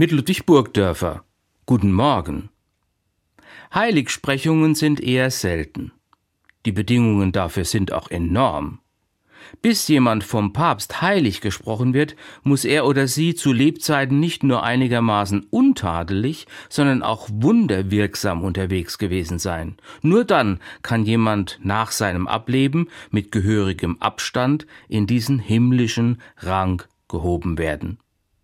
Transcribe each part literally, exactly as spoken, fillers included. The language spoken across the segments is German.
mit Ludwig Burgdörfer. Guten Morgen. Heiligsprechungen sind eher selten. Die Bedingungen dafür sind auch enorm. Bis jemand vom Papst heilig gesprochen wird, muss er oder sie zu Lebzeiten nicht nur einigermaßen untadelig, sondern auch wunderwirksam unterwegs gewesen sein. Nur dann kann jemand nach seinem Ableben mit gehörigem Abstand in diesen himmlischen Rang gehoben werden.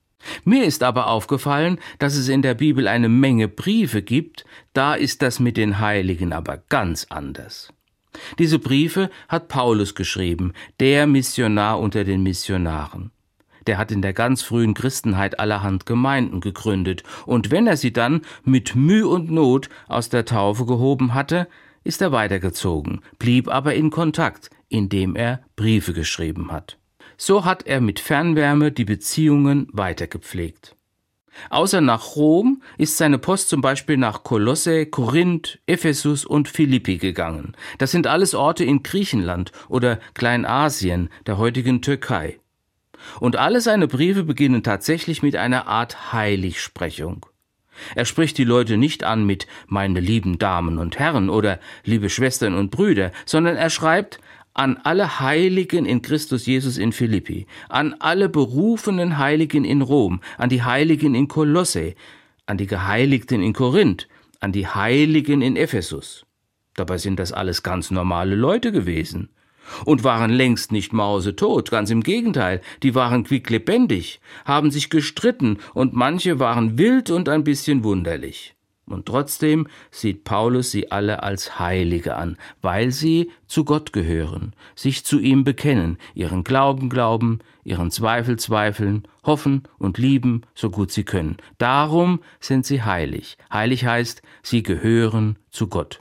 Mir ist aber aufgefallen, dass es in der Bibel eine Menge Briefe gibt, da ist das mit den Heiligen aber ganz anders. Diese Briefe hat Paulus geschrieben, der Missionar unter den Missionaren. Der hat in der ganz frühen Christenheit allerhand Gemeinden gegründet, und wenn er sie dann mit Mühe und Not aus der Taufe gehoben hatte, ist er weitergezogen, blieb aber in Kontakt, indem er Briefe geschrieben hat. So hat er mit Fernwärme die Beziehungen weitergepflegt. Außer nach Rom ist seine Post zum Beispiel nach Kolosse, Korinth, Ephesus und Philippi gegangen. Das sind alles Orte in Griechenland oder Kleinasien, der heutigen Türkei. Und alle seine Briefe beginnen tatsächlich mit einer Art Heiligsprechung. Er spricht die Leute nicht an mit »meine lieben Damen und Herren« oder »liebe Schwestern und Brüder«, sondern er schreibt an alle Heiligen in Christus Jesus in Philippi, an alle berufenen Heiligen in Rom, an die Heiligen in Kolosse, an die Geheiligten in Korinth, an die Heiligen in Ephesus. Dabei sind das alles ganz normale Leute gewesen und waren längst nicht mausetot, ganz im Gegenteil, die waren quicklebendig, haben sich gestritten und manche waren wild und ein bisschen wunderlich. Und trotzdem sieht Paulus sie alle als Heilige an, weil sie zu Gott gehören, sich zu ihm bekennen, ihren Glauben glauben, ihren Zweifel zweifeln, hoffen und lieben, so gut sie können. Darum sind sie heilig. Heilig heißt, sie gehören zu Gott.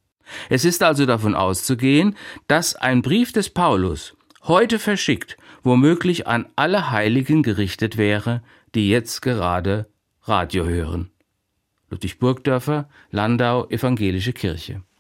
Es ist also davon auszugehen, dass ein Brief des Paulus, heute verschickt, womöglich an alle Heiligen gerichtet wäre, die jetzt gerade Radio hören. Ludwig Burgdörfer, Landau, Evangelische Kirche.